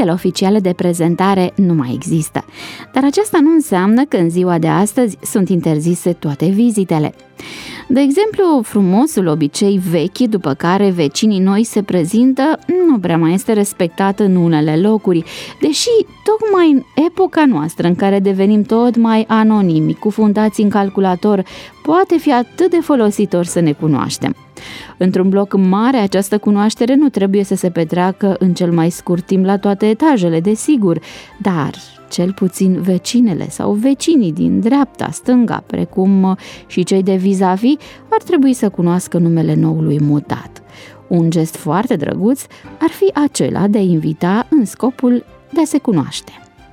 Vizitele oficiale de prezentare nu mai există, dar aceasta nu înseamnă că în ziua de astăzi sunt interzise toate vizitele. De exemplu, frumosul obicei vechi după care vecinii noi se prezintă nu prea mai este respectat în unele locuri, deși tocmai în epoca noastră în care devenim tot mai anonimi, cufundați în calculator, poate fi atât de folositor să ne cunoaștem. Într-un bloc mare, această cunoaștere nu trebuie să se petreacă în cel mai scurt timp la toate etajele, desigur, dar cel puțin vecinele sau vecinii din dreapta, stânga, precum și cei de vis-a-vis, ar trebui să cunoască numele noului mutat. Un gest foarte drăguț ar fi acela de a invita în scopul de a se cunoaște.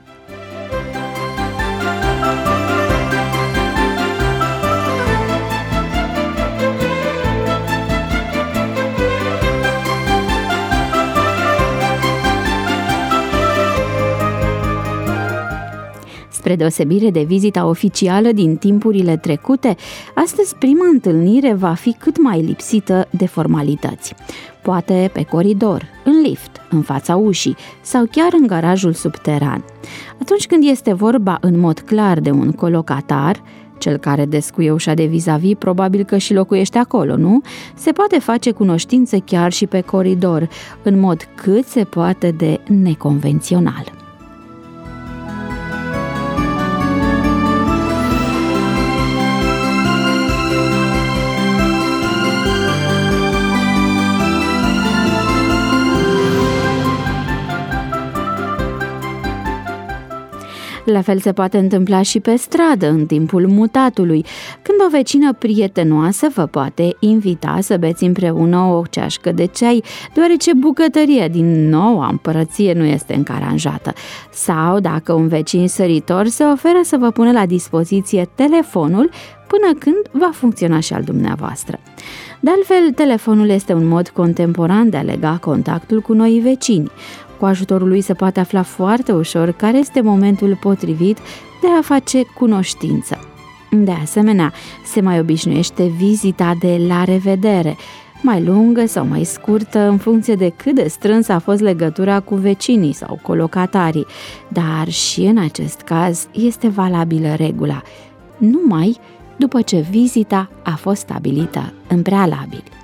Spre deosebire de vizita oficială din timpurile trecute, astăzi prima întâlnire va fi cât mai lipsită de formalități. Poate pe coridor, în lift, în fața ușii sau chiar în garajul subteran. Atunci când este vorba în mod clar de un colocatar, cel care descuie ușa de vis-a-vis probabil că și locuiește acolo, nu? Se poate face cunoștință chiar și pe coridor, în mod cât se poate de neconvențional. La fel se poate întâmpla și pe stradă, în timpul mutatului, când o vecină prietenoasă vă poate invita să beți împreună o ceașcă de ceai, deoarece bucătăria din noua împărăție nu este încă aranjată. Sau dacă un vecin săritor se oferă să vă pună la dispoziție telefonul până când va funcționa și al dumneavoastră. De altfel, telefonul este un mod contemporan de a lega contactul cu noi vecini. Cu ajutorul lui se poate afla foarte ușor care este momentul potrivit de a face cunoștință. De asemenea, se mai obișnuiește vizita de la revedere, mai lungă sau mai scurtă în funcție de cât de strânsă a fost legătura cu vecinii sau colocatarii, dar și în acest caz este valabilă regula, numai după ce vizita a fost stabilită în prealabil.